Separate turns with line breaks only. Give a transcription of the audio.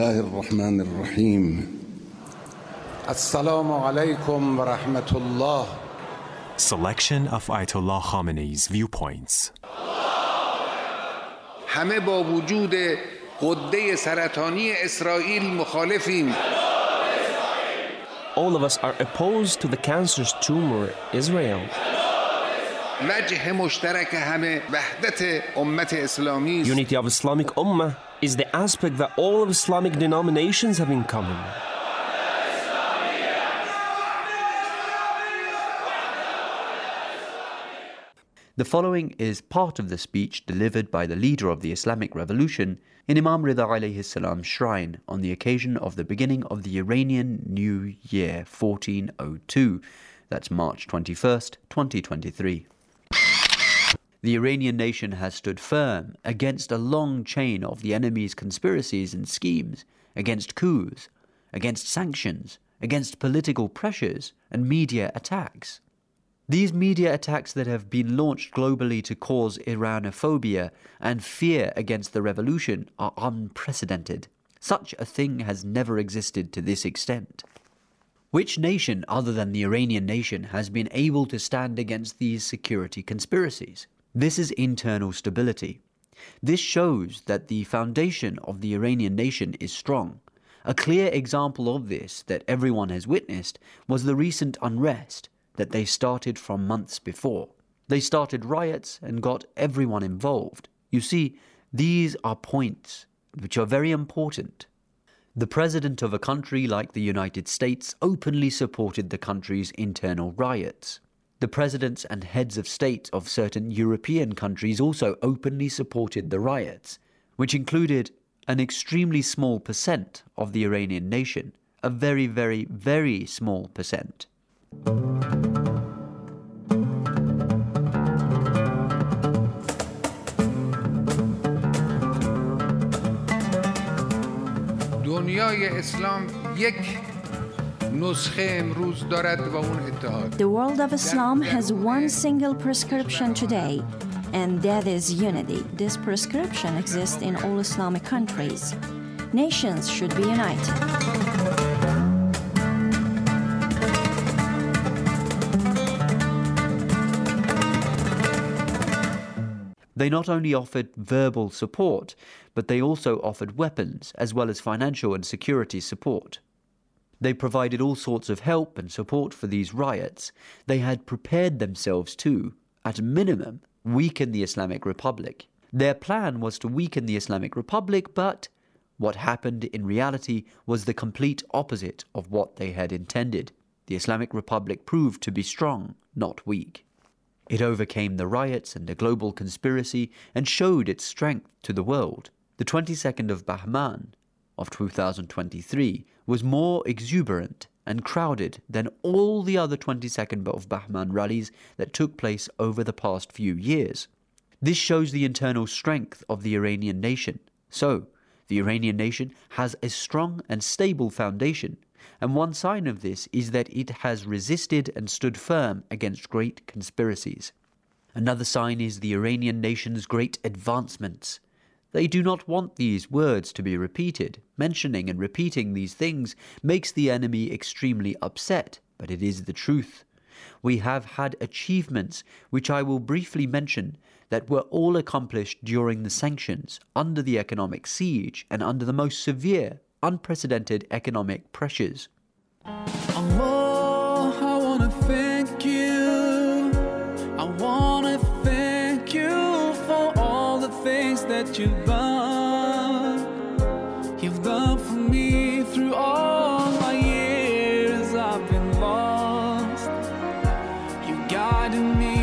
الله الرحمن الرحیم. السلام علیکم و رحمت الله.
Selection of Ayatollah Khamenei's viewpoints.
همه با وجود غده سرطانی اسرائیل مخالفیم.
All of us are opposed to the cancerous tumor Israel.
وجه مشترک همه وحدت امت اسلامی است.
Unity of Islamic Ummah is the aspect that all of Islamic denominations have in common.
The following is part of the speech delivered by the leader of the Islamic Revolution in Imam Rida alayhi salam's shrine on the occasion of the beginning of the Iranian New Year 1402, that's March 21st, 2023. The Iranian nation has stood firm against a long chain of the enemy's conspiracies and schemes, against coups, against sanctions, against political pressures and media attacks. These media attacks that have been launched globally to cause Iranophobia and fear against the revolution are unprecedented. Such a thing has never existed to this extent. Which nation other than the Iranian nation has been able to stand against these security conspiracies? This is internal stability. This shows that the foundation of the Iranian nation is strong. A clear example of this that everyone has witnessed was the recent unrest that they started from months before. They started riots and got everyone involved. You see, these are points which are very important. The president of a country like the United States openly supported the country's internal riots. The presidents and heads of state of certain European countries also openly supported the riots, which included an extremely small percent of the Iranian nation, a very, very, very small percent.
دنیای اسلام یک نسخه امروز دارد و اون اتحاد.
The world of Islam has one single prescription today, and that is unity. This prescription exists in all Islamic countries. Nations should be united.
They not only offered verbal support, but they also offered weapons as well as financial and security support. They provided all sorts of help and support for these riots. They had prepared themselves to, at a minimum, weaken the Islamic Republic. Their plan was to weaken the Islamic Republic, but what happened in reality was the complete opposite of what they had intended. The Islamic Republic proved to be strong, not weak. It overcame the riots and the global conspiracy and showed its strength to the world. The 22nd of Bahman of 2023 was more exuberant and crowded than all the other 22nd of Bahman rallies that took place over the past few years. This shows the internal strength of the Iranian nation. So, the Iranian nation has a strong and stable foundation, and one sign of this is that it has resisted and stood firm against great conspiracies. Another sign is the Iranian nation's great advancements. They do not want these words to be repeated. Mentioning and repeating these things makes the enemy extremely upset, but it is the truth. We have had achievements which I will briefly mention that were all accomplished during the sanctions, under the economic siege, and under the most severe, unprecedented economic pressures.
Allah, I want to thank you. I want to thank you for all the things that you've done. You've done for me through all my years I've been lost. You guided me